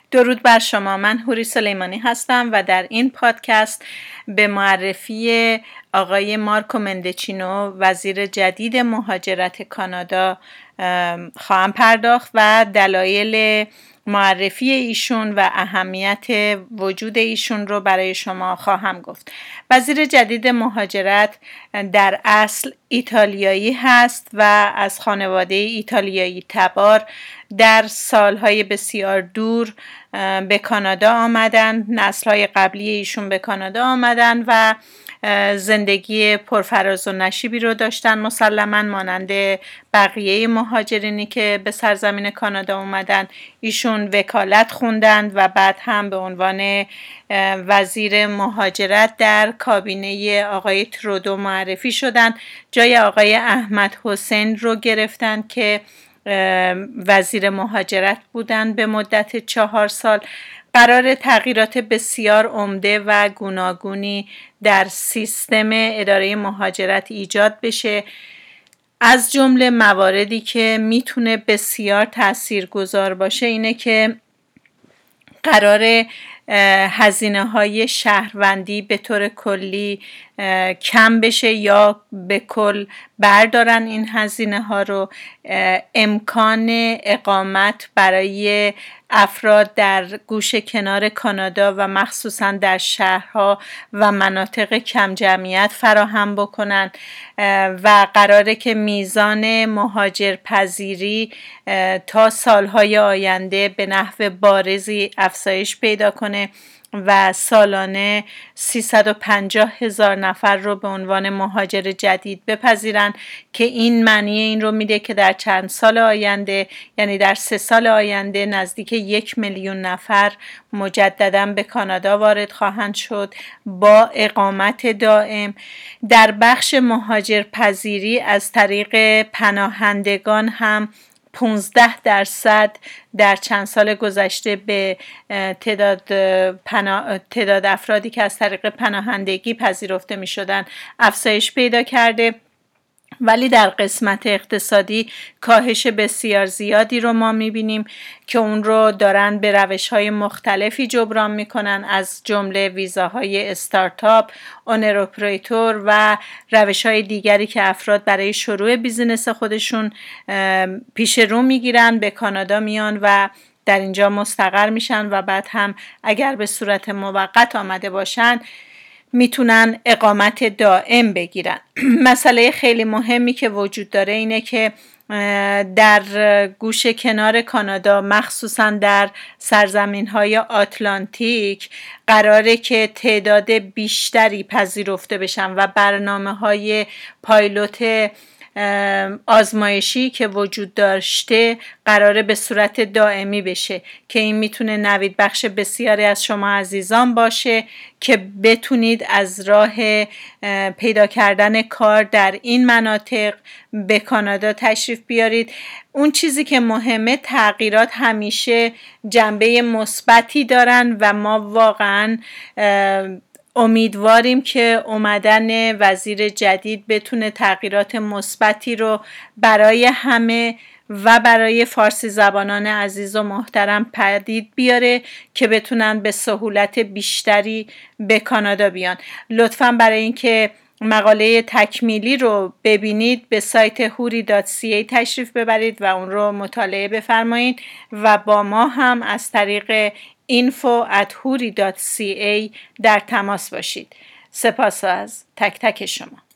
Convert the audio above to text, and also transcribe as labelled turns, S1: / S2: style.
S1: درود بر شما. من هوری سلیمانی هستم و در این پادکست به معرفی آقای مارکو مندچینو، وزیر جدید مهاجرت کانادا خواهم پرداخت و دلایل معرفی ایشون و اهمیت وجود ایشون رو برای شما خواهم گفت. وزیر جدید مهاجرت در اصل ایتالیایی هست و از خانواده ایتالیایی تبار در سالهای بسیار دور به کانادا آمدن. نسل‌های قبلی ایشون به کانادا آمدن و زندگی پرفراز و نشیبی رو داشتن، مسلماً مانند بقیه مهاجرینی که به سرزمین کانادا اومدن. ایشون وکالت خوندن و بعد هم به عنوان وزیر مهاجرت در کابینه آقای ترودو معرفی شدن. جای آقای احمد حسین رو گرفتن که وزیر مهاجرت بودن به مدت 4 سال. قرار تغییرات بسیار عمده و گوناگونی در سیستم اداره مهاجرت ایجاد بشه، از جمله مواردی که میتونه بسیار تاثیرگذار باشه اینه که قرار هزینه‌های شهروندی به طور کلی کم بشه یا به کل بردارن این هزینه‌ها رو. امکان اقامت برای افراد در گوشه کنار کانادا و مخصوصاً در شهرها و مناطق کم جمعیت فراهم بکنن و قراره که میزان مهاجرپذیری تا سالهای آینده به نحو بارزی افزایش پیدا کنه و سالانه 350,000 نفر رو به عنوان مهاجر جدید بپذیرن که این معنی این رو میده که در چند سال آینده، یعنی در 3 سال آینده، نزدیک 1,000,000 نفر مجددا به کانادا وارد خواهند شد با اقامت دائم. در بخش مهاجرپذیری از طریق پناهندگان هم 15% در چند سال گذشته به تعداد افرادی که از طریق پناهندگی پذیرفته می شدن افزایش پیدا کرده، ولی در قسمت اقتصادی کاهش بسیار زیادی رو ما میبینیم که اون رو دارن به روش‌های مختلفی جبران میکنن، از جمله ویزاهای استارتاپ، اونر اپریتور و روش‌های دیگری که افراد برای شروع بیزینس خودشون پیش رو میگیرن، به کانادا میان و در اینجا مستقر میشن و بعد هم اگر به صورت موقت آمده باشن میتونن اقامت دائم بگیرن. مسئله خیلی مهمی که وجود داره اینه که در گوشه کنار کانادا، مخصوصا در سرزمین‌های آتلانتیک، قراره که تعداد بیشتری پذیرفته بشن و برنامه‌های پایلوت آزمایشی که وجود داشته قراره به صورت دائمی بشه که این میتونه نوید بخش بسیاری از شما عزیزان باشه که بتونید از راه پیدا کردن کار در این مناطق به کانادا تشریف بیارید. اون چیزی که مهمه، تغییرات همیشه جنبه مثبتی دارن و ما واقعاً امیدواریم که اومدن وزیر جدید بتونه تغییرات مثبتی رو برای همه و برای فارسی زبانان عزیز و محترم پدید بیاره که بتونن به سهولت بیشتری به کانادا بیان. لطفاً برای اینکه مقاله تکمیلی رو ببینید به سایت huri.ca تشریف ببرید و اون رو مطالعه بفرمایید و با ما هم از طریق info@huri.ca در تماس باشید. سپاس از تک تک شما.